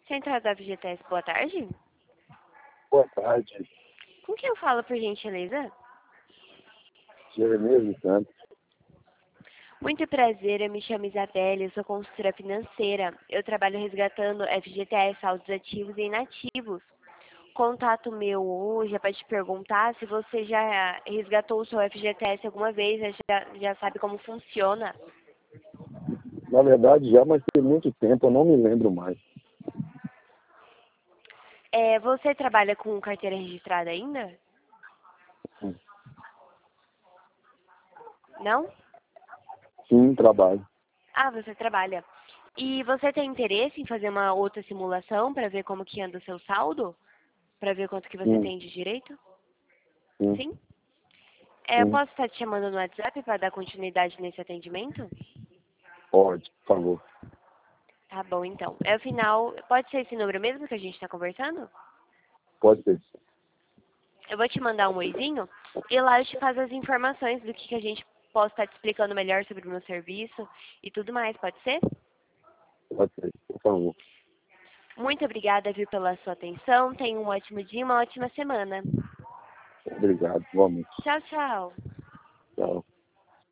Central da FGTS, boa tarde. Boa tarde, Com quem eu falo, por gentileza? Jeremias dos Santos. Muito prazer, eu me chamo Isabelle, eu sou consultora financeira. Eu trabalho resgatando FGTS, saldos ativos e inativos. Contato meu hoje é para te perguntar se você já resgatou o seu FGTS alguma vez, já sabe como funciona. Na verdade, já, mas tem muito tempo, eu não me lembro mais. Você trabalha com carteira registrada ainda? Sim, Não? sim, trabalho. Ah, você trabalha. E você tem interesse em fazer uma outra simulação para ver como que anda o seu saldo? Para ver quanto que você Sim, tem de direito? sim, Sim? Eu sim. posso estar te chamando no WhatsApp para dar continuidade nesse atendimento? Pode, por favor. Tá bom, então. É o final. Pode ser esse número mesmo que a gente está conversando? Pode ser. Eu vou te mandar um oizinho e lá eu te faço as informações do que a gente possa estar te explicando melhor sobre o meu serviço e tudo mais, pode ser? Pode ser, por favor. Muito obrigada, viu, pela sua atenção. Tenha um ótimo dia e uma ótima semana. Obrigado, igualmente. Tchau, tchau. Tchau.